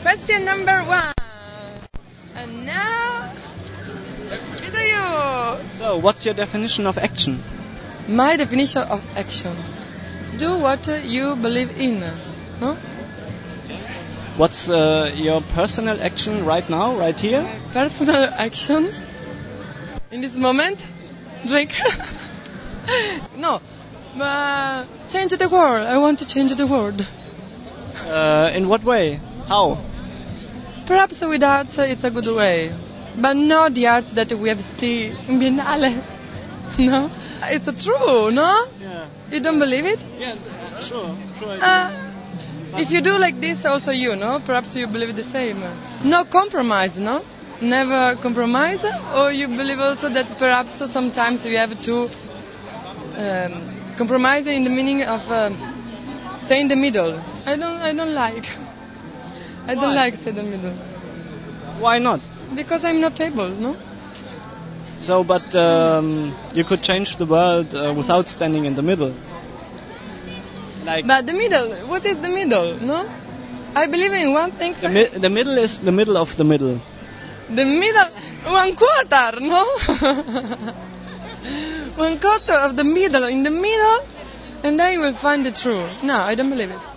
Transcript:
Question number 1. And now, Peter, you. So, what's your definition of action? My definition of action: do what you believe in. No? What's your personal action right now, right here? Personal action in this moment? Drink. No. Change the world. I want to change the world. In what way? How? Perhaps with arts it's a good way, but not the arts that we have seen in Biennale. No? It's true, no? Yeah. You don't believe it? Yeah, sure. I do. If you do like this, also you, no? Perhaps you believe the same. No compromise, no? Never compromise, or you believe also that perhaps sometimes you have to compromise in the meaning of stay in the middle. I don't like. I don't like stay in the middle. Why not? Because I'm not able, no? So, but you could change the world without standing in the middle. Like But the middle, what is the middle, no? I believe in one thing. the middle is the middle of the middle. The middle, 1/4, no? 1/4 of the middle, in the middle, and then you will find the truth. No, I don't believe it.